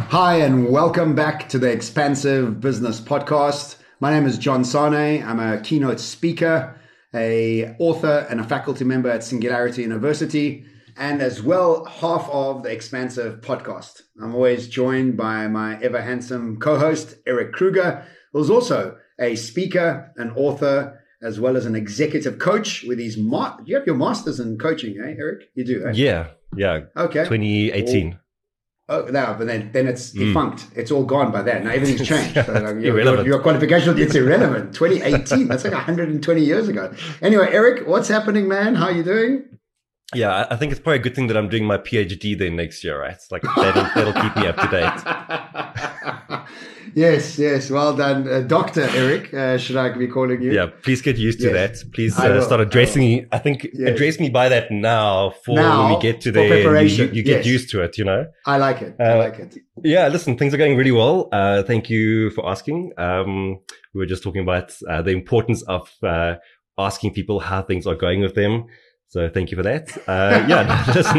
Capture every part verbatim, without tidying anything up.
Hi, and welcome back to the Expansive Business Podcast. My name is John Sane. I'm a keynote speaker, a author, and a faculty member at Singularity University, and as well half of the Expansive Podcast. I'm always joined by my ever handsome co-host Eric Kruger, who's also a speaker, an author, as well as an executive coach with his ma- you have your masters in coaching, eh, Eric? You do, eh? Yeah, yeah. Okay. twenty eighteen. Oh, no, but then, then it's Mm. defunct. It's all gone by then. Now everything's changed. So, like, your, Irrelevant. your, your qualification, it's irrelevant. twenty eighteen, that's like one hundred twenty years ago. Anyway, Eric, what's happening, man? How are you doing? Yeah, I- I think it's probably a good thing that I'm doing my PhD then next year, right? It's like that'll, that'll keep me up to date. Yes, yes. Well done. Uh, Doctor Eric, uh, should I be calling you? Yeah, please get used to Yes. that. Please I uh, will, start I addressing me. I think Yes. address me by that now for Now, when we get to for there. You, preparation. you, you get Yes. used to it, you know? I like it. I Uh, like it. Yeah, listen, things are going really well. Uh, thank you for asking. Um, we were just talking about uh, the importance of uh, asking people how things are going with them. So thank you for that. Uh, yeah, listen.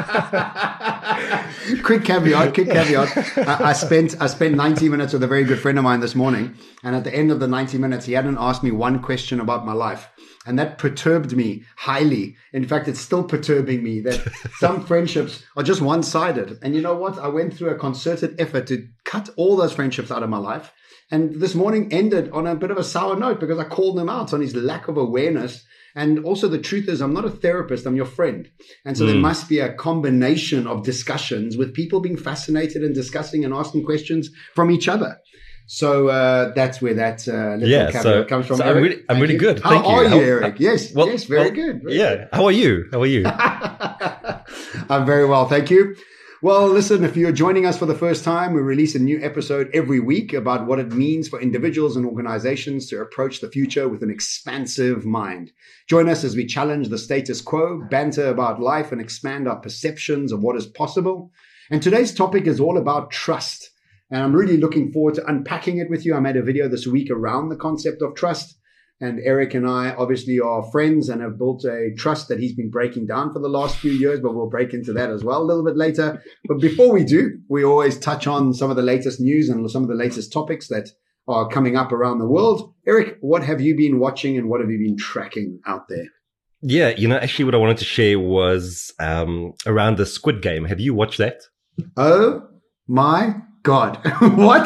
quick caveat, quick caveat. I, I spent I spent ninety minutes with a very good friend of mine this morning, and at the end of the ninety minutes, he hadn't asked me one question about my life. And that perturbed me highly. In fact, it's still perturbing me that some friendships are just one-sided. And you know what? I went through a concerted effort to cut all those friendships out of my life. And this morning ended on a bit of a sour note because I called him out on his lack of awareness. And also the truth is, I'm not a therapist, I'm your friend. And so mm. there must be a combination of discussions with people being fascinated and discussing and asking questions from each other. So uh, that's where that uh, little yeah, caveat so, comes from. So Eric. I'm really, I'm really you. good. How Thank are you, you, Eric? Yes, well, yes, very well, good. Very yeah. good. How are you? How are you? I'm very well, thank you. Well, listen, if you're joining us for the first time, we release a new episode every week about what it means for individuals and organizations to approach the future with an expansive mind. Join us as we challenge the status quo, banter about life, and expand our perceptions of what is possible. And today's topic is all about trust. And I'm really looking forward to unpacking it with you. I made a video this week around the concept of trust. And Eric and I obviously are friends and have built a trust that he's been breaking down for the last few years, but we'll break into that as well a little bit later. But before we do, we always touch on some of the latest news and some of the latest topics that are coming up around the world. Eric, what have you been watching and what have you been tracking out there? Yeah, you know, actually what I wanted to share was um, around the Squid Game. Have you watched that? Oh my God. What?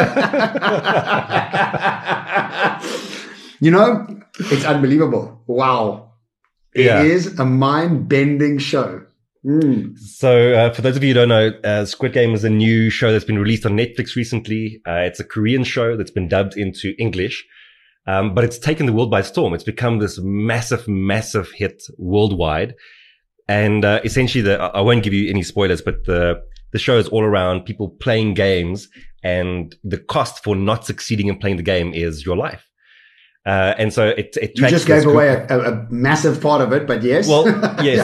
You know, it's unbelievable. Wow. It Yeah. is a mind-bending show. Mm. So uh, for those of you who don't know, uh, Squid Game is a new show that's been released on Netflix recently. Uh, it's a Korean show that's been dubbed into English, um, but it's taken the world by storm. It's become this massive, massive hit worldwide. And uh, essentially, the, I won't give you any spoilers, but the the show is all around people playing games, and the cost for not succeeding in playing the game is your life. Uh, and so it, it You just gave group- away a, a, a massive part of it, but yes. Well, yes.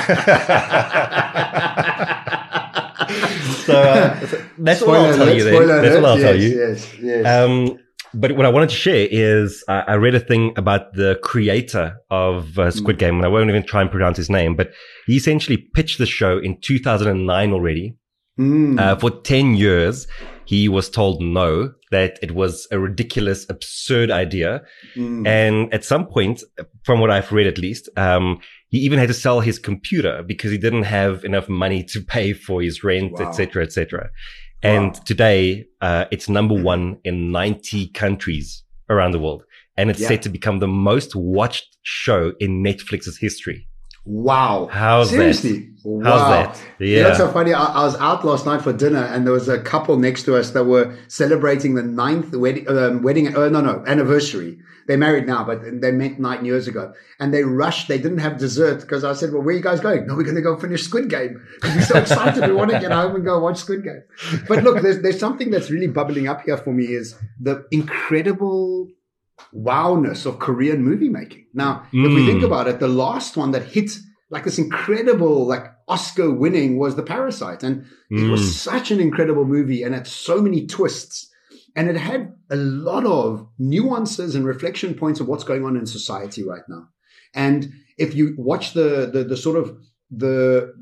so uh, that's what I'll tell you then. That's what I'll tell you. Yes, yes. Um, but what I wanted to share is uh, I read a thing about the creator of uh, Squid Game, and I won't even try and pronounce his name, but he essentially pitched the show in two thousand nine already. Mm. Uh, for ten years, he was told no, that it was a ridiculous, absurd idea. Mm. And at some point, from what I've read at least, um, he even had to sell his computer because he didn't have enough money to pay for his rent, Wow. et cetera, et cetera. And Wow. today, uh, it's number one in ninety countries around the world. And it's Yeah. set to become the most watched show in Netflix's history. Wow. How's that? Seriously? How's Wow. that? You know, Yeah. it's so funny. I, I was out last night for dinner and there was a couple next to us that were celebrating the ninth wedding, um, wedding, uh, no, no, anniversary. They're married now, but they met nine years ago. And they rushed. They didn't have dessert because I said, well, where are you guys going? No, we're going to go finish Squid Game. We're so excited. We want to get home and go watch Squid Game. But look, there's, there's something that's really bubbling up here for me is the incredible wowness of Korean movie making. Now, if we Mm. think about it, the last one that hit like this incredible, like Oscar winning was The Parasite. And it Mm. was such an incredible movie and had so many twists. And it had a lot of nuances and reflection points of what's going on in society right now. And if you watch the, the, the sort of the,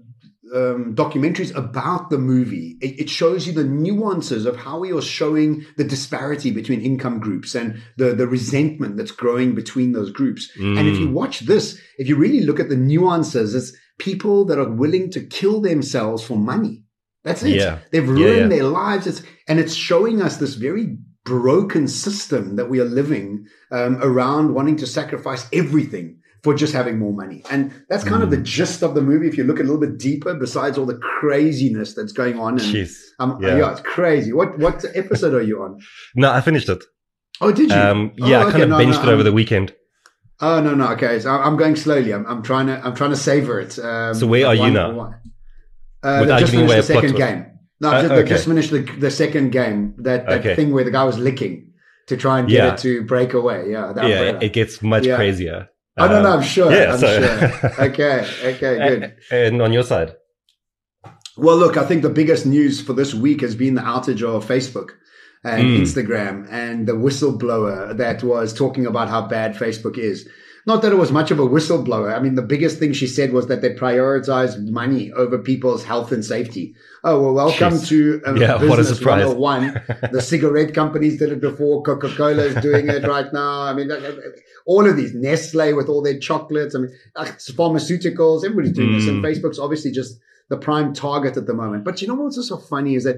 um, documentaries about the movie. It, it shows you the nuances of how he was showing the disparity between income groups and the, the resentment that's growing between those groups. Mm. And if you watch this, if you really look at the nuances, it's people that are willing to kill themselves for money. That's it. Yeah. They've ruined yeah, yeah. their lives. It's, and it's showing us this very broken system that we are living um, around wanting to sacrifice everything for just having more money. And that's kind mm. of the gist of the movie. If you look a little bit deeper, besides all the craziness that's going on. And, Jeez. Um, yeah. yeah, it's crazy. What what episode are you on? No, I finished it. Oh, did you? Um, yeah, oh, okay. I kind of no, binged no, it over I'm, the weekend. Oh, no, no. Okay. So I'm going slowly. I'm, I'm trying to, I'm trying to savor it. Um, so where are you now? Uh, they've just finished the second game. No, uh, just, okay. they just finished the, the second game. That, that okay. thing where the guy was licking to try and get yeah. it to break away. Yeah. Yeah. Umbrella. It gets much yeah. crazier. Oh, no, no, I'm sure. Yeah, I'm so. sure. Okay, okay, good. And on your side? Well, look, I think the biggest news for this week has been the outage of Facebook and mm. Instagram and the whistleblower that was talking about how bad Facebook is. Not that it was much of a whistleblower. I mean, the biggest thing she said was that they prioritize money over people's health and safety. Oh, well, welcome Jeez. to um, yeah, Business one oh one. The cigarette companies did it before. Coca-Cola is doing it right now. I mean, all of these, Nestle with all their chocolates. I mean, pharmaceuticals, everybody's doing mm. this. And Facebook's obviously just the prime target at the moment. But you know what's so funny is that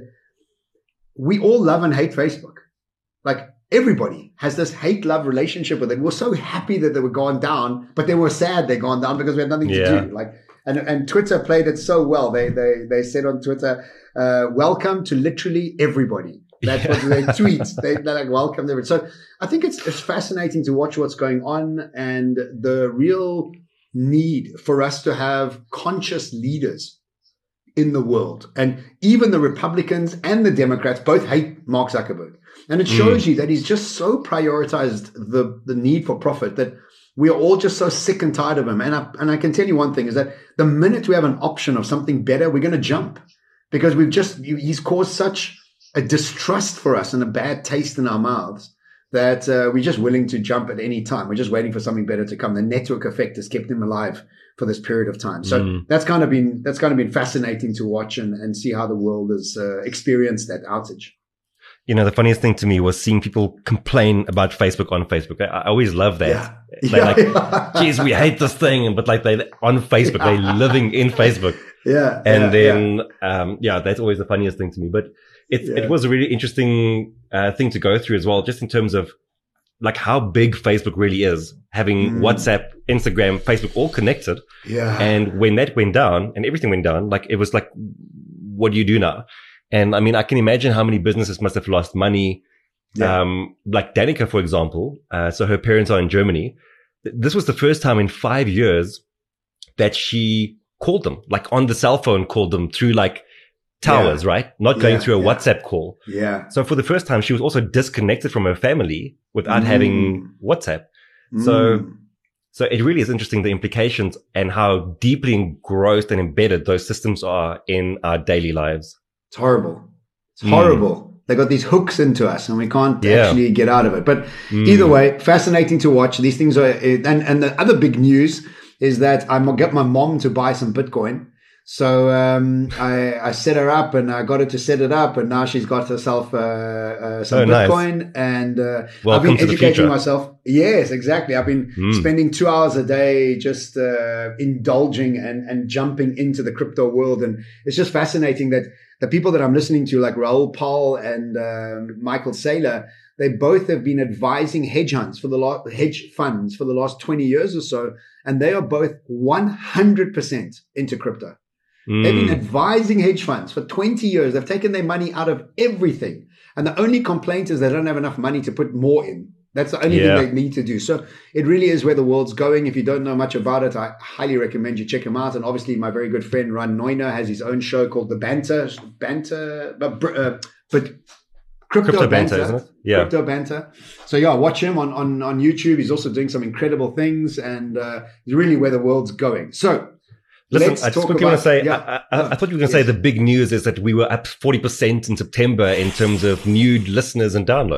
we all love and hate Facebook. Like, everybody has this hate-love relationship with it. We're so happy that they were gone down, but they were sad they're gone down because we had nothing yeah. to do. Like, and and Twitter played it so well. They they they said on Twitter, uh, "Welcome to literally everybody." That's yeah. what they tweet. They, they're like, "Welcome everybody." So I think it's it's fascinating to watch what's going on and the real need for us to have conscious leaders in the world. And even the Republicans and the Democrats both hate Mark Zuckerberg. And it shows mm. you that he's just so prioritized the, the need for profit that we are all just so sick and tired of him. And I, and I can tell you one thing is that the minute we have an option of something better, we're going to jump because we've just, he's caused such a distrust for us and a bad taste in our mouths that uh, we're just willing to jump at any time. We're just waiting for something better to come. The network effect has kept him alive for this period of time. So mm. that's kind of been, that's kind of been fascinating to watch and, and see how the world has uh, experienced that outage. You know, the funniest thing to me was seeing people complain about Facebook on Facebook. I, I always love that. Yeah. They're yeah, like, yeah. geez, we hate this thing. But like they on Facebook, yeah. they're living in Facebook. Yeah. And yeah, then, yeah. um, yeah, that's always the funniest thing to me. But it, yeah. it was a really interesting, uh, thing to go through as well, just in terms of like how big Facebook really is, having mm. WhatsApp, Instagram, Facebook all connected. Yeah. And when that went down and everything went down, like it was like, what do you do now? And I mean, I can imagine how many businesses must have lost money. Yeah. Um, like Danica, for example. Uh, so her parents are in Germany. This was the first time in five years that she called them, like on the cell phone, called them through like towers, yeah. right? Not going yeah, through a yeah. WhatsApp call. Yeah. So for the first time, she was also disconnected from her family without mm. having WhatsApp. Mm. So, so it really is interesting, the implications and how deeply engrossed and embedded those systems are in our daily lives. It's horrible. It's mm. horrible. They got these hooks into us and we can't yeah. actually get out of it. But mm. either way, fascinating to watch. These things are, and, and the other big news is that I got my mom to buy some Bitcoin. So, um, I, I set her up and I got her to set it up and now she's got herself, uh, uh some oh, Bitcoin nice. and, uh, Welcome I've been educating the myself. Yes, exactly. I've been mm. spending two hours a day just, uh, indulging and, and jumping into the crypto world. And it's just fascinating that the people that I'm listening to, like Raoul Pal and, um, Michael Saylor, they both have been advising hedge funds for the last, hedge funds for the last twenty years or so. And they are both one hundred percent into crypto. Mm. They've been advising hedge funds for twenty years. They've taken their money out of everything. And the only complaint is they don't have enough money to put more in. That's the only yeah. thing they need to do. So it really is where the world's going. If you don't know much about it, I highly recommend you check him out. And obviously my very good friend Ron Neuner has his own show called The Banter, Banter, uh, uh, but Crypto, Crypto Banter, Banter, isn't it? Yeah. Crypto Banter. So yeah, watch him on, on, on YouTube. He's also doing some incredible things and uh, it's really where the world's going. So listen, let's I just quickly about, want to say, yeah. I, I, I thought you were going to yes. say the big news is that we were up forty percent in September in terms of new listeners and downloads.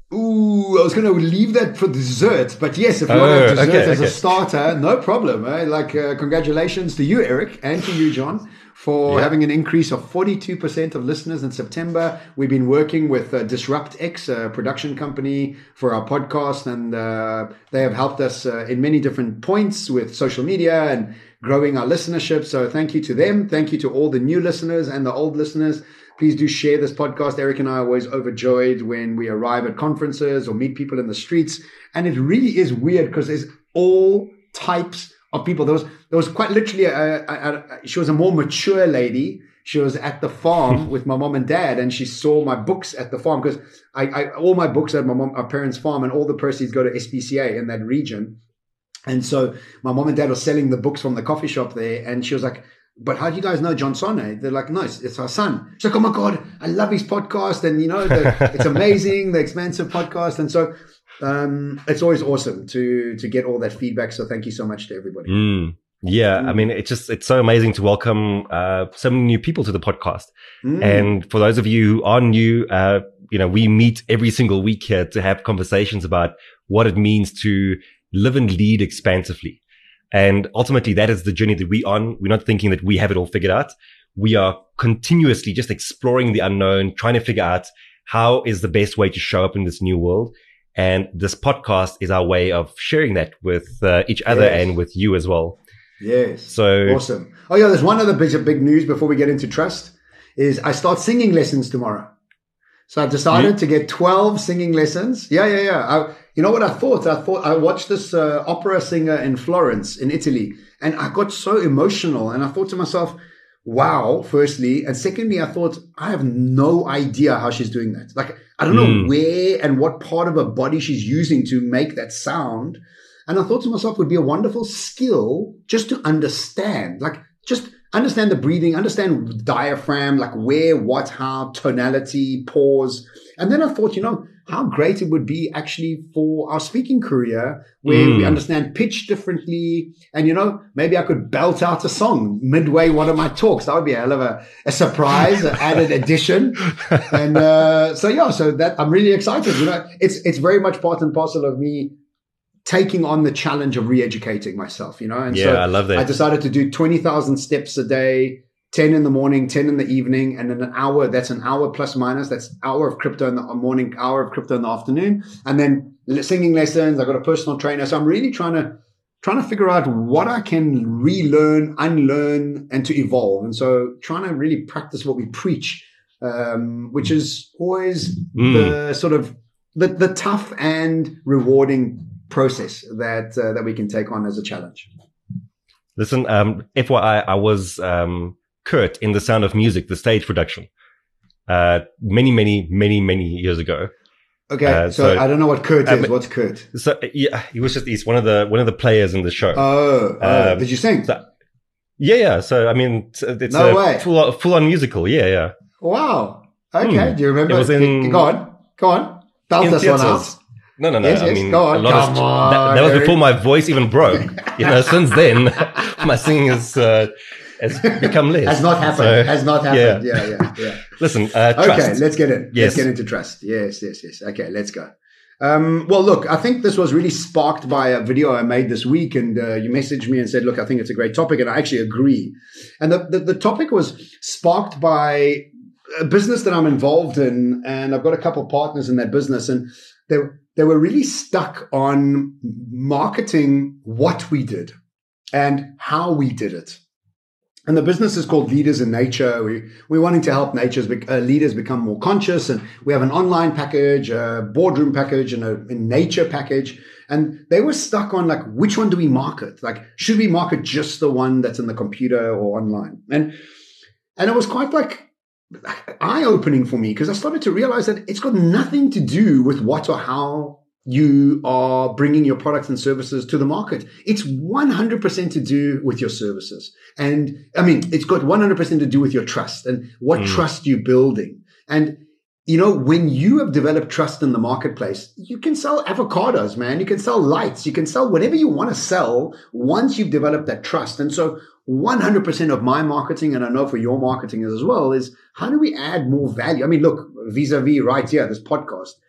Ooh, I was going to leave that for dessert, but yes, if you Oh, want a dessert okay, as okay. a starter, no problem. Eh? Like, uh, congratulations to you, Eric, and to you, John, for Yeah. having an increase of forty-two percent of listeners in September. We've been working with uh, Disrupt X, a production company, for our podcast, and uh, they have helped us uh, in many different points with social media and growing our listenership. So thank you to them. Thank you to all the new listeners and the old listeners. Please do share this podcast. Eric and I are always overjoyed when we arrive at conferences or meet people in the streets. And it really is weird because there's all types of people. There was, there was quite literally, a, a, a, she was a more mature lady. She was at the farm with my mom and dad, and she saw my books at the farm because I, I, all my books are at my mom, our parents' farm, and all the proceeds go to S P C A in that region. And so my mom and dad were selling the books from the coffee shop there. And she was like, but how do you guys know John Sonne? They're like, no, it's, it's our son. She's like, oh my God, I love his podcast. And you know, the, it's amazing, the Expansive podcast. And so um, it's always awesome to, to get all that feedback. So thank you so much to everybody. Mm, yeah. Mm. I mean, it's just, it's so amazing to welcome, uh, so many new people to the podcast. Mm. And for those of you who are new, uh, you know, we meet every single week here to have conversations about what it means to live and lead expansively. And ultimately, that is the journey that we're on. We're not thinking that we have it all figured out. We are continuously just exploring the unknown, trying to figure out how is the best way to show up in this new world. And this podcast is our way of sharing that with uh, each other yes. and with you as well. Yes. So awesome. Oh yeah, there's one other big, big news before we get into trust is I start singing lessons tomorrow. So I decided mm-hmm. to get twelve singing lessons. Yeah, yeah, yeah. I, you know what I thought? I thought I watched this uh, opera singer in Florence, in Italy, and I got so emotional. And I thought to myself, wow, firstly. And secondly, I thought, I have no idea how she's doing that. Like, I don't mm. know where and what part of her body she's using to make that sound. And I thought to myself, it would be a wonderful skill just to understand, like, just understand the breathing, understand diaphragm, like where, what, how, tonality, pause. And then I thought, you know, how great it would be actually for our speaking career where mm. we understand pitch differently. And, you know, maybe I could belt out a song midway one of my talks. That would be a hell of a, a surprise, an added addition. And uh, so, yeah, so that I'm really excited. You know, it's it's very much part and parcel of me taking on the challenge of re-educating myself, you know? And yeah, so I love that. I decided to do twenty thousand steps a day, ten in the morning, ten in the evening, and then an hour. That's an hour plus minus. That's an hour of crypto in the morning, hour of crypto in the afternoon. And then singing lessons. I got a personal trainer. So I'm really trying to, trying to figure out what I can relearn, unlearn, and to evolve. And so trying to really practice what we preach, um, which is always mm. the sort of the, the tough and rewarding process that uh, that we can take on as a challenge. Listen, um, F Y I, I was um, Kurt in The Sound of Music, the stage production, uh, many, many, many, many years ago. Okay, uh, so, so I don't know what Kurt is. Um, What's Kurt? So yeah, he was just he's one of the one of the players in the show. Oh, oh um, did you sing? So, yeah, yeah. So I mean, it's, it's no a way. full full on musical. Yeah, yeah. Wow. Okay. Hmm. Do you remember? It was in, go on, go on. Belt this one out. No, no, no. Yes, I yes, mean, go on. a lot Come of, on, that, that was Eric. before my voice even broke. You know, since then, my singing has, uh, has become less. Has not happened. So, has not happened. Yeah, yeah, yeah. yeah. Listen, uh, trust. Okay, let's get in. Yes. Let's get into trust. Yes, yes, yes. Okay, let's go. Um, well, look, I think this was really sparked by a video I made this week, and uh, you messaged me and said, look, I think it's a great topic, and I actually agree. And the, the, the topic was sparked by a business that I'm involved in, and I've got a couple of partners in that business, and they they were really stuck on marketing what we did and how we did it. And the business is called Leaders in Nature. We, we're wanting to help nature's be, uh, leaders become more conscious. And we have an online package, a boardroom package, and a, a nature package. And they were stuck on like, which one do we market? Like, should we market just the one that's in the computer or online? And, and it was quite like, eye-opening for me because I started to realize that it's got nothing to do with what or how you are bringing your products and services to the market. It's one hundred percent to do with your services. And I mean, it's got one hundred percent to do with your trust and what mm. trust you're building. And, you know, when you have developed trust in the marketplace, you can sell avocados, man. You can sell lights. You can sell whatever you want to sell once you've developed that trust. And so one hundred percent of my marketing, and I know for your marketing as well, is how do we add more value? I mean, look, vis-a-vis right here, this podcast,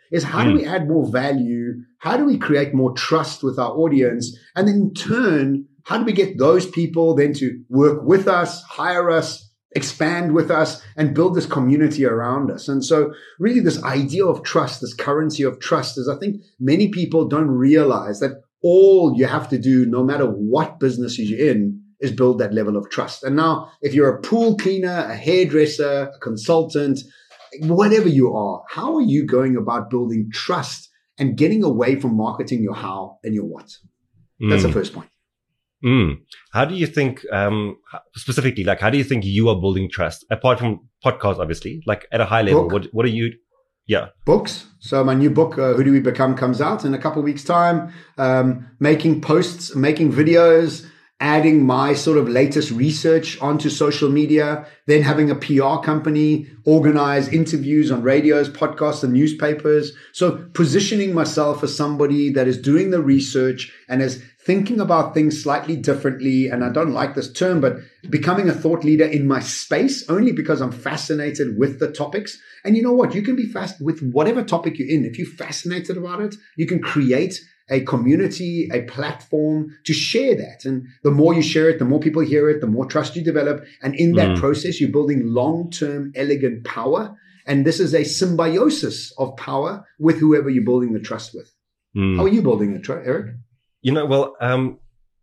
is how mm. do we add more value? How do we create more trust with our audience? And then in turn, how do we get those people then to work with us, hire us, expand with us, and build this community around us? And so really this idea of trust, this currency of trust, is I think many people don't realize that all you have to do, no matter what business you're in, is build that level of trust. And now if you're a pool cleaner, a hairdresser, a consultant, whatever you are, how are you going about building trust and getting away from marketing your how and your what? That's mm. the first point. Mm. How do you think, um, specifically, like, how do you think you are building trust apart from podcasts, obviously, like at a high level? What, what are you? Yeah. Books. So my new book, uh, Who Do We Become, comes out in a couple of weeks' time. Um, making posts, making videos, adding my sort of latest research onto social media, then having a P R company, organize interviews on radios, podcasts, and newspapers. So positioning myself as somebody that is doing the research and is thinking about things slightly differently. And I don't like this term, but becoming a thought leader in my space only because I'm fascinated with the topics. And you know what? You can be fast with whatever topic you're in. If you're fascinated about it, you can create a community, a platform to share that. And the more you share it, the more people hear it, the more trust you develop. And in that mm. process, you're building long-term, elegant power. And this is a symbiosis of power with whoever you're building the trust with. Mm. How are you building it, Eric? You know, well, um,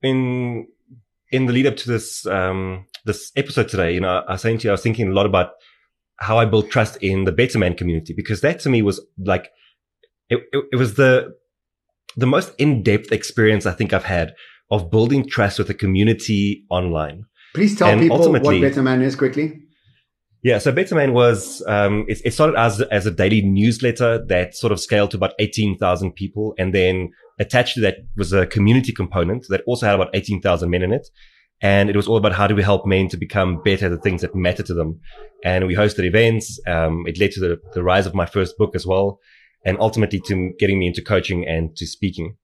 in, in the lead up to this, um, this episode today, you know, I was saying to you, I was thinking a lot about how I built trust in the Better Man community, because that to me was like, it, it, it was the, the most in-depth experience I think I've had of building trust with a community online. Please tell and people what Better Man is quickly. Yeah. So Better Man was, um, it, it started as, as a daily newsletter that sort of scaled to about eighteen thousand people. And then attached to that was a community component that also had about eighteen thousand men in it. And it was all about how do we help men to become better at the things that matter to them. And we hosted events. Um, it led to the, the rise of my first book as well. And ultimately to getting me into coaching and to speaking.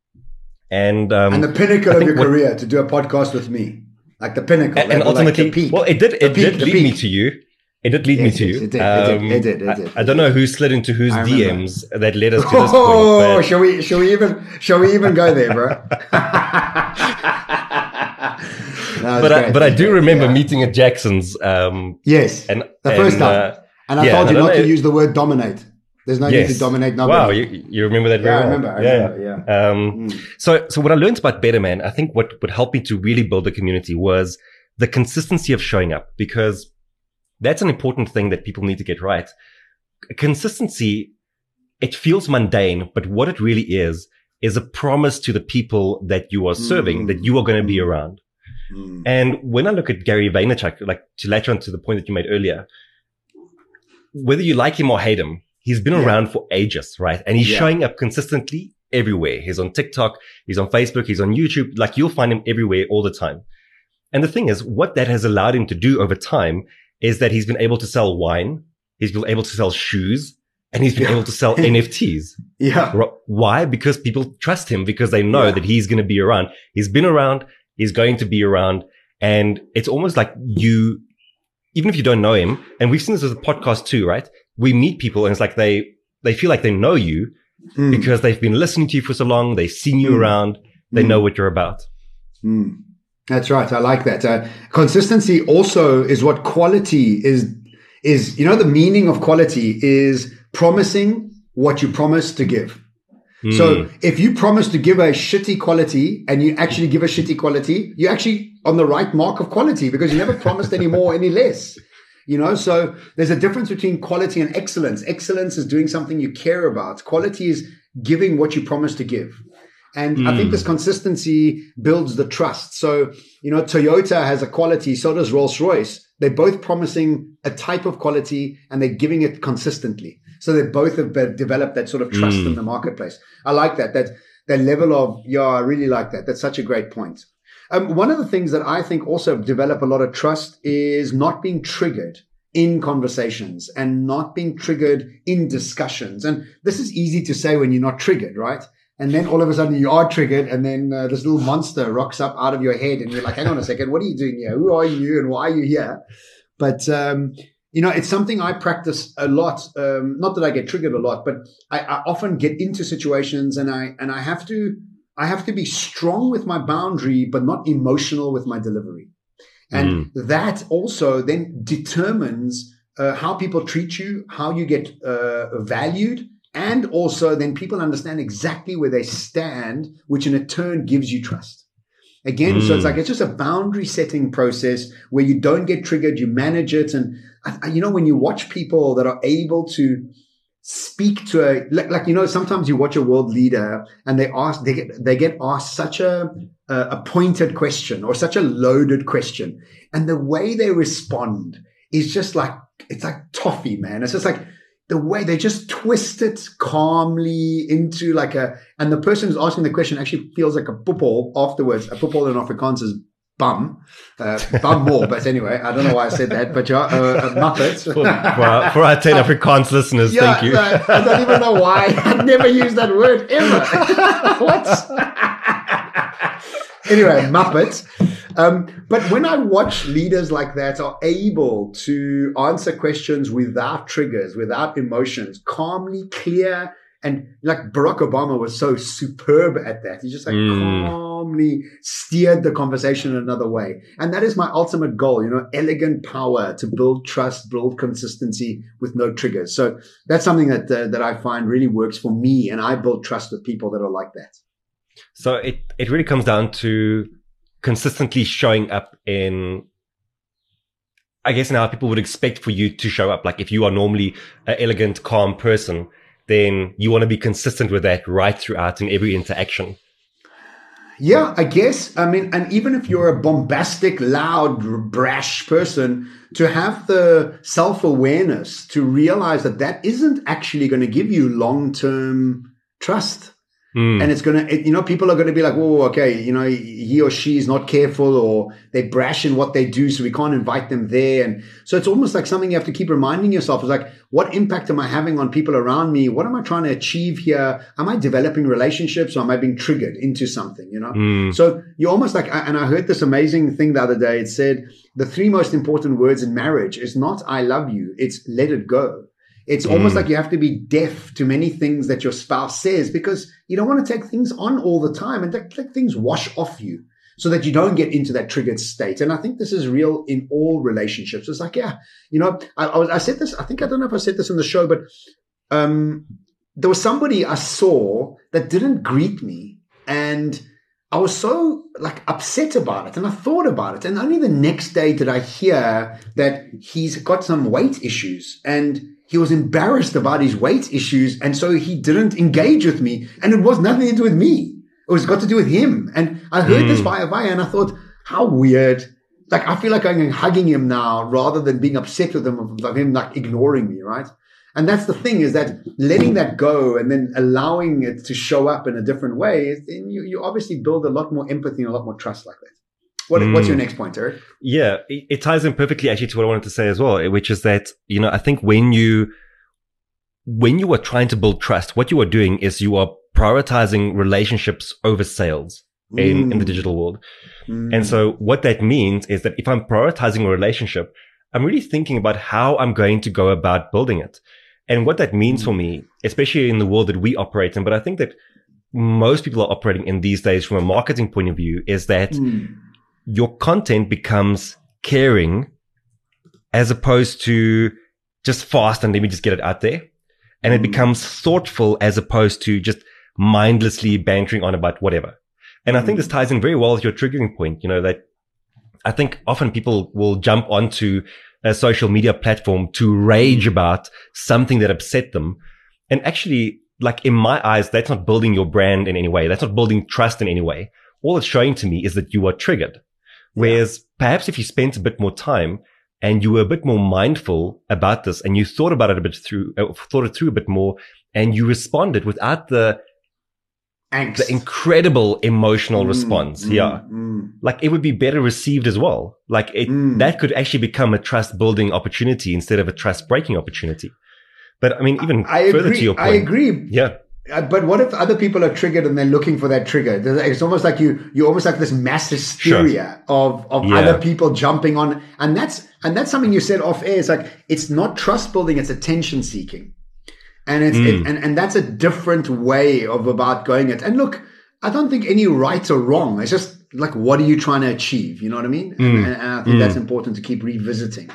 And, um, and the pinnacle of your what, career to do a podcast with me, like the pinnacle. And, and ultimately, like peak, well, it did, it did lead me to you. It did lead yes, me to yes, you. It did, um, it did, it did, it did, I, I don't know who slid into whose D Ms that led us to this oh, point. Oh, shall we, shall we even, shall we even go there, bro? no, but I, but I do great, remember yeah. meeting at Jackson's. Um, yes. And the first and, time. Uh, and I yeah, told you not to use the word dominate. There's no yes. need to dominate nobody. Wow, you, you remember that very yeah, well. I remember, I yeah. remember, yeah. Um, mm. So, so what I learned about Better Man, I think what would help me to really build a community was the consistency of showing up, because that's an important thing that people need to get right. Consistency, it feels mundane, but what it really is, is a promise to the people that you are serving, mm. that you are going to be around. Mm. And when I look at Gary Vaynerchuk, like to latch on to the point that you made earlier, whether you like him or hate him, he's been yeah. around for ages, right? And he's yeah. showing up consistently everywhere. He's on TikTok, he's on Facebook, he's on YouTube. Like you'll find him everywhere all the time. And the thing is, what that has allowed him to do over time is that he's been able to sell wine, he's been able to sell shoes, and he's been yeah. able to sell N F Ts. Yeah. Why? Because people trust him, because they know yeah. that he's going to be around. He's been around, he's going to be around. And it's almost like you, even if you don't know him, and we've seen this as a podcast too, right? We meet people and it's like they, they feel like they know you mm. because they've been listening to you for so long. They've seen you mm. around. They mm. know what you're about. Mm. That's right. I like that. Uh, consistency also is what quality is, is, you know, the meaning of quality is promising what you promise to give. Mm. So if you promise to give a shitty quality and you actually give a shitty quality, you're actually on the right mark of quality because you never promised any more, any less. You know, so there's a difference between quality and excellence. Excellence is doing something you care about. Quality is giving what you promise to give. And mm. I think this consistency builds the trust. So, you know, Toyota has a quality, so does Rolls-Royce. They're both promising a type of quality and they're giving it consistently. So they both have developed that sort of trust mm. in the marketplace. I like that, that, that level of, yeah, I really like that. That's such a great point. Um, one of the things that I think also develop a lot of trust is not being triggered in conversations and not being triggered in discussions. And this is easy to say when you're not triggered, right? And then all of a sudden you are triggered and then uh, this little monster rocks up out of your head and you're like, hang on a second, what are you doing here? Who are you and why are you here? But um, you know, it's something I practice a lot. Um, not that I get triggered a lot, but I, I often get into situations and I, and I have to, I have to be strong with my boundary, but not emotional with my delivery. And mm. that also then determines uh, how people treat you, how you get uh, valued. And also then people understand exactly where they stand, which in a turn gives you trust. Again, mm. so it's like, it's just a boundary setting process where you don't get triggered, you manage it. And, you know, when you watch people that are able to speak to a, like, like you know, sometimes you watch a world leader and they ask, they get, they get asked such a, a pointed question or such a loaded question. And the way they respond is just like, it's like toffee, man. It's just like, the way they just twist it calmly into like a, and the person who's asking the question actually feels like a poepel afterwards. A poepel in Afrikaans is bum, uh, bum more. But anyway, I don't know why I said that, but yeah, uh, a muppet. for, for, our, for our ten Afrikaans listeners, yeah, thank you. Uh, I don't even know why. I never used that word ever. What? Anyway, muppet. Um, but when I watch leaders like that are able to answer questions without triggers, without emotions, calmly, clear, and like Barack Obama was so superb at that. He just like mm. calmly steered the conversation another way. And that is my ultimate goal, you know, elegant power to build trust, build consistency with no triggers. So that's something that, uh, that I find really works for me. And I build trust with people that are like that. So it, it really comes down to consistently showing up in, I guess, now people would expect for you to show up. Like if you are normally an elegant, calm person, then you want to be consistent with that right throughout in every interaction. Yeah, I guess. I mean, and even if you're a bombastic, loud, brash person, to have the self-awareness to realize that that isn't actually going to give you long-term trust. Mm. And it's going to, you know, people are going to be like, oh, okay, you know, he or she is not careful or they're brash in what they do, so we can't invite them there. And so it's almost like something you have to keep reminding yourself is like, what impact am I having on people around me? What am I trying to achieve here? Am I developing relationships or am I being triggered into something, you know? Mm. So you're almost like, and I heard this amazing thing the other day. It said the three most important words in marriage is not I love you, it's let it go. It's almost mm. like you have to be deaf to many things that your spouse says because you don't want to take things on all the time and let, let things wash off you so that you don't get into that triggered state. And I think this is real in all relationships. It's like, yeah, you know, I, I, was, I said this, I think, I don't know if I said this on the show, but um, there was somebody I saw that didn't greet me and I was so like upset about it and I thought about it. And only the next day did I hear that he's got some weight issues and he was embarrassed about his weight issues. And so he didn't engage with me. And it was nothing to do with me. It was got to do with him. And I heard mm. this via via and I thought, how weird. Like, I feel like I'm hugging him now rather than being upset with him of, of him like ignoring me, right? And that's the thing is that letting that go and then allowing it to show up in a different way, then you, you obviously build a lot more empathy and a lot more trust like that. What, mm. What's your next point, Eric? Yeah, it, it ties in perfectly actually to what I wanted to say as well, which is that, you know, I think when you, when you are trying to build trust, what you are doing is you are prioritizing relationships over sales mm. in, in the digital world. Mm. And so what that means is that if I'm prioritizing a relationship, I'm really thinking about how I'm going to go about building it. And what that means mm. for me, especially in the world that we operate in, but I think that most people are operating in these days from a marketing point of view, is that mm. your content becomes caring as opposed to just fast and let me just get it out there. And mm. it becomes thoughtful as opposed to just mindlessly bantering on about whatever. And mm. I think this ties in very well with your triggering point, you know, that I think often people will jump onto a social media platform to rage about something that upset them. And actually, like in my eyes, that's not building your brand in any way. That's not building trust in any way. All it's showing to me is that you are triggered. Whereas perhaps if you spent a bit more time and you were a bit more mindful about this and you thought about it a bit through, uh, thought it through a bit more and you responded without the, Angst. the incredible emotional mm, response. Mm, yeah. Mm. Like it would be better received as well. Like it, mm. that could actually become a trust building opportunity instead of a trust breaking opportunity. But I mean, even I further agree. to your point. I agree. Yeah. Uh, but what if other people are triggered and they're looking for that trigger? It's almost like you, you almost like this mass hysteria sure. of, of yeah. other people jumping on. And that's, and that's something you said off air. It's like, it's not trust building, it's attention seeking. And it's, mm. it, and, and that's a different way of about going it. And look, I don't think any right or wrong. It's just like, what are you trying to achieve? You know what I mean? Mm. And, and I think mm. that's important to keep revisiting.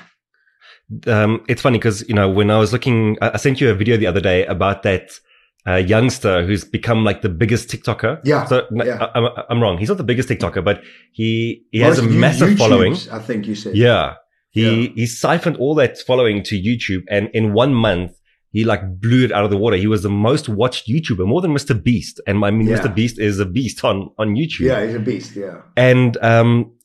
Um, it's funny because, you know, when I was looking, I sent you a video the other day about that, a youngster who's become like the biggest TikToker. Yeah. So yeah. I, I'm, I'm wrong. He's not the biggest TikToker, but he, he has a massive YouTube's, following. I think you said. Yeah. He, yeah. he siphoned all that following to YouTube, and in one month, he like blew it out of the water. He was the most watched YouTuber, more than Mister Beast. And I mean, yeah. Mister Beast is a beast on, on YouTube. Yeah, he's a beast. Yeah. And, um,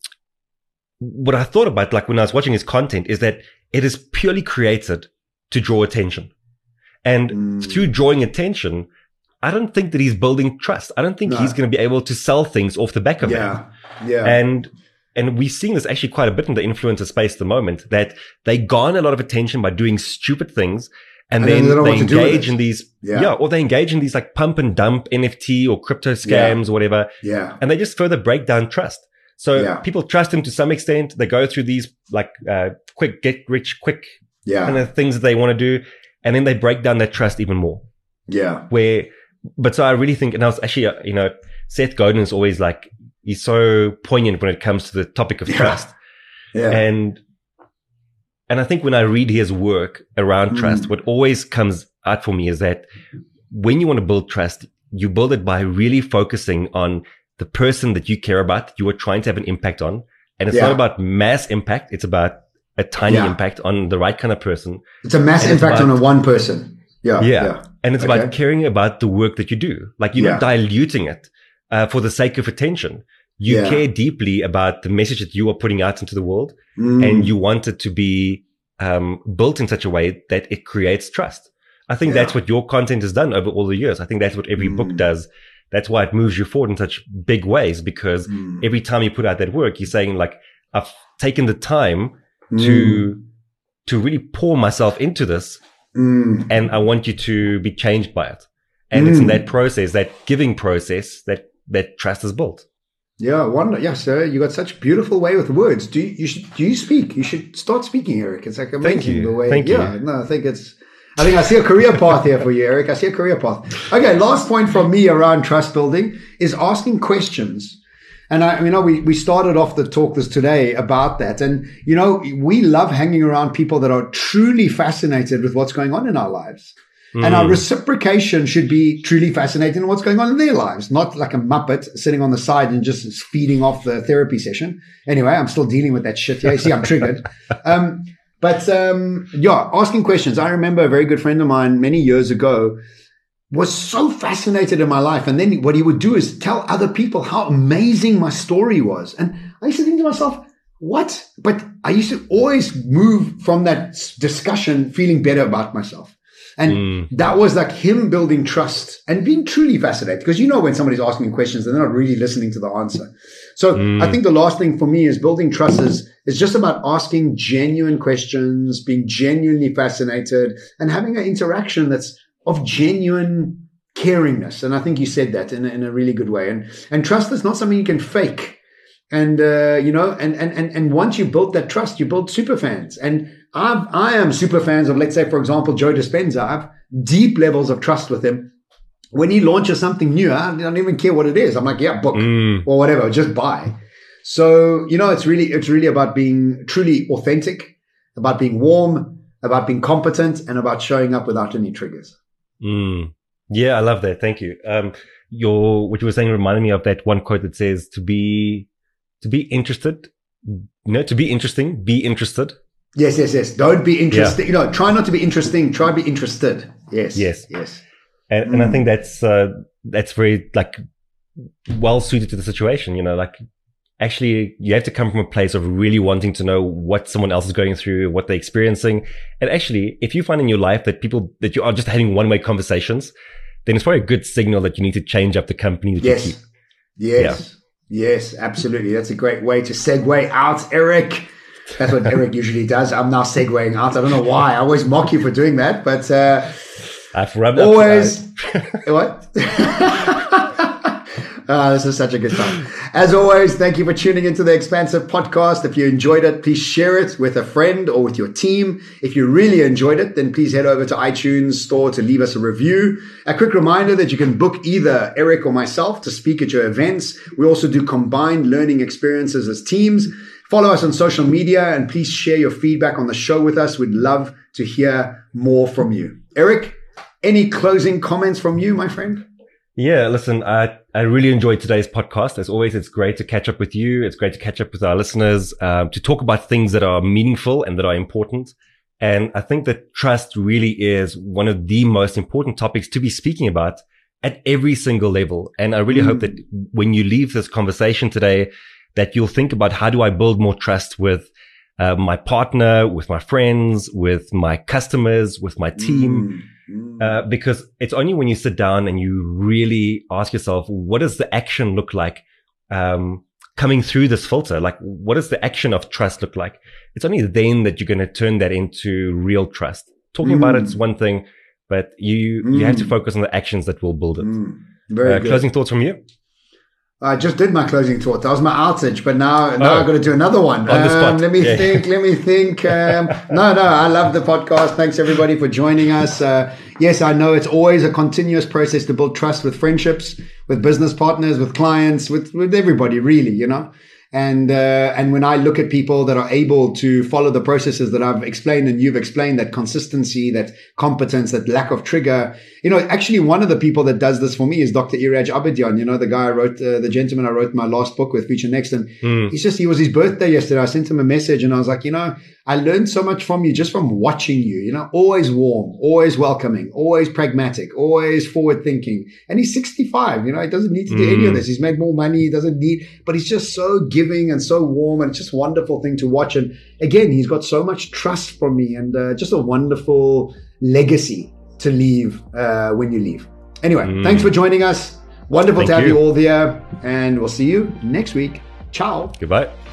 what I thought about, like when I was watching his content, is that it is purely created to draw attention. And mm. through drawing attention, I don't think that he's building trust. I don't think no. he's going to be able to sell things off the back of yeah. it. Yeah. And, and we're seeing this actually quite a bit in the influencer space at the moment, that they garner a lot of attention by doing stupid things. And, and then, then they, they engage in these, yeah. yeah, or they engage in these like pump and dump N F T or crypto scams yeah. or whatever. Yeah. And they just further break down trust. So yeah. people trust him to some extent. They go through these like, uh, quick, get rich quick yeah. kind of things that they want to do. And then they break down that trust even more. Yeah. Where, but so I really think, and I was actually, uh, you know, Seth Godin is always like, he's so poignant when it comes to the topic of yeah. trust. Yeah. And, and I think when I read his work around mm. trust, what always comes out for me is that when you want to build trust, you build it by really focusing on the person that you care about, that you are trying to have an impact on. And it's yeah. not about mass impact. It's about a tiny yeah. impact on the right kind of person. It's a mass and impact about, on a one person. Yeah. Yeah. yeah. And it's okay. about caring about the work that you do. Like you're yeah. not diluting it uh, for the sake of attention. You yeah. care deeply about the message that you are putting out into the world. Mm. And you want it to be um, built in such a way that it creates trust. I think yeah. that's what your content has done over all the years. I think that's what every mm. book does. That's why it moves you forward in such big ways, because mm. every time you put out that work, you're saying like, I've taken the time mm. to, to really pour myself into this. Mm. And I want you to be changed by it. And mm. it's in that process, that giving process, that, that trust is built. Yeah, wonder. Yeah, sir, you got such a beautiful way with words. Do you, you should, do you speak? You should start speaking, Eric. It's like amazing. Thank you. The way, Thank yeah, you. no, I think it's, I think I see a career path here for you, Eric. I see a career path. Okay, last point from me around trust building is asking questions. And I, you know, we, we started off the talk this today about that. And, you know, we love hanging around people that are truly fascinated with what's going on in our lives. Mm. And our reciprocation should be truly fascinated in what's going on in their lives, not like a Muppet sitting on the side and just feeding off the therapy session. Anyway, I'm still dealing with that shit. Yeah, you see, I'm triggered. Um, but, um, yeah, asking questions. I remember a very good friend of mine many years ago was so fascinated in my life. And then what he would do is tell other people how amazing my story was. And I used to think to myself, what? But I used to always move from that discussion feeling better about myself. And mm. that was like him building trust and being truly fascinated, because you know when somebody's asking questions and they're not really listening to the answer. So mm. I think the last thing for me is building trust is, is just about asking genuine questions, being genuinely fascinated, and having an interaction that's of genuine caringness. And I think you said that in a, in a really good way. And and trust is not something you can fake. And, uh, you know, and, and, and, and once you build that trust, you build super fans. And I've, I am super fans of, let's say, for example, Joe Dispenza. I have deep levels of trust with him. When he launches something new, I don't even care what it is. I'm like, yeah, book mm. or whatever, just buy. So, you know, it's really, it's really about being truly authentic, about being warm, about being competent, and about showing up without any triggers. Mm. Yeah, I love that. Thank you. Um, your, what you were saying reminded me of that one quote that says to be, to be interested, you know, to be interesting, be interested. Yes, yes, yes. Don't be interested. Yeah. You know, try not to be interesting. Try be interested. Yes. Yes. Yes. And, mm. and I think that's, uh, that's very like well suited to the situation, you know, like actually you have to come from a place of really wanting to know what someone else is going through, what they're experiencing. And actually, if you find in your life that people, that you are just having one way conversations, then it's probably a good signal that you need to change up the company that yes. you keep. Yes. Yeah. Yes, absolutely. That's a great way to segue out, Eric. That's what Eric usually does. I'm now segueing out. I don't know why. I always mock you for doing that. But uh, I've rubbed always. What? Oh, this is such a good time. As always, thank you for tuning into the Expansive Podcast. If you enjoyed it, please share it with a friend or with your team. If you really enjoyed it, then please head over to iTunes Store to leave us a review. A quick reminder that you can book either Eric or myself to speak at your events. We also do combined learning experiences as teams. Follow us on social media and please share your feedback on the show with us. We'd love to hear more from you. Eric, any closing comments from you, my friend? Yeah, listen, I, I really enjoyed today's podcast. As always, it's great to catch up with you. It's great to catch up with our listeners, uh, to talk about things that are meaningful and that are important. And I think that trust really is one of the most important topics to be speaking about at every single level. And I really mm. hope that when you leave this conversation today, that you'll think about how do I build more trust with uh, my partner, with my friends, with my customers, with my team. Mm. Uh, because it's only when you sit down and you really ask yourself, what does the action look like um, coming through this filter? Like, what does the action of trust look like? It's only then that you're going to turn that into real trust. Talking mm. about it's one thing, but you mm. you have to focus on the actions that will build it. Mm. Very uh, good. Closing thoughts from you? I just did my closing thought. That was my outage, but now now oh, I've got to do another one. On the spot. Um, let me yeah. think. Let me think. Um, no, no, I love the podcast. Thanks everybody for joining us. Uh, yes, I know it's always a continuous process to build trust with friendships, with business partners, with clients, with with everybody, really. You know. And uh, and when I look at people that are able to follow the processes that I've explained and you've explained, that consistency, that competence, that lack of trigger, you know, actually one of the people that does this for me is Doctor Iraj Abedian, you know, the guy I wrote, uh, the gentleman I wrote my last book with, Future Next. And mm. he's just, he was his birthday yesterday. I sent him a message and I was like, you know, I learned so much from you just from watching you, you know, always warm, always welcoming, always pragmatic, always forward thinking. And he's sixty-five, you know, he doesn't need to do mm. any of this. He's made more money. He doesn't need, but he's just so giving and so warm, and it's just a wonderful thing to watch. And again, he's got so much trust from me, and uh, just a wonderful legacy to leave uh, when you leave. Anyway, mm. thanks for joining us. Wonderful Thank to have you. you all there, and we'll see you next week. Ciao. Goodbye.